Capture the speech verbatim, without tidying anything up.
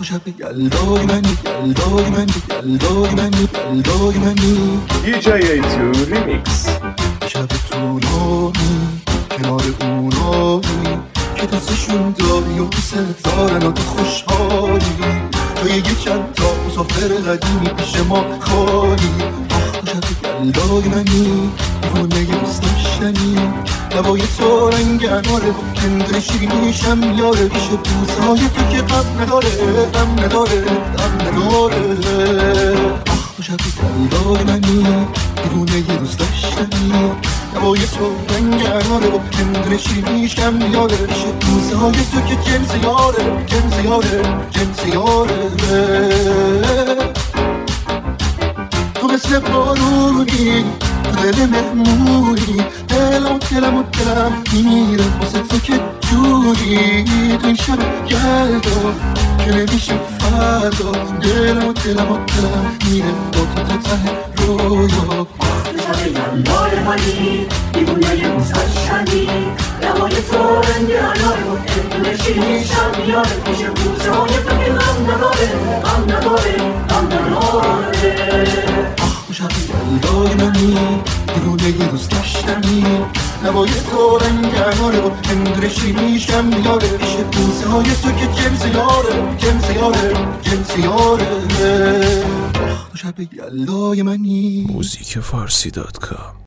تو شب یلدای منی، یلدای منی، یلدای منی، یلدای منی. دی جی ای تو ریمیکس. شب طولانی کنار اونایی که دستشون داری و دوست دارن و تو خوشحالی، توی یک چند تا مسافر قدیمی پیش ما خالی. آخ تو شب یلدای منی، دیوونه دوست داشتنی، لبای تو رنگ اناره و کندر شیرینیشم یاره، پیش بوسهای تو که غم نداره، غم نداره، غم نداره. آخ تو شب یلدای منی، دیوونه دوست داشتنی، لبای تو رنگ اناره و کندر شیرینیشم یاره، پیش بوسهای تو که جنس یاره، جنس یاره، جنس یاره. تو مثل بارونی تو دل مهمونی، دلم دلم و دلم میمیره واسه تو که جوری، تو این شب گردا که نمیشه فردا، دلم و دلم و دلم میره با تو تا ته رویا. تو شب یلدای منی، دیوونه دوست داشتنی، لبای تو رنگ اناره و کندر شیرینیشم میاره، پیش بوسه‌های تو که غم نداره، غم نداره، غم نداره. تو شب یلدای منی، دیوونه دوست داشتنی، لبای تو رنگ اناره و کندر شیرینیشم میاره، پیش بوسه های تو که جنس یاره، جنس یاره، جنس یاره. تو شب یلدای منی. موزیک فارسی دات کام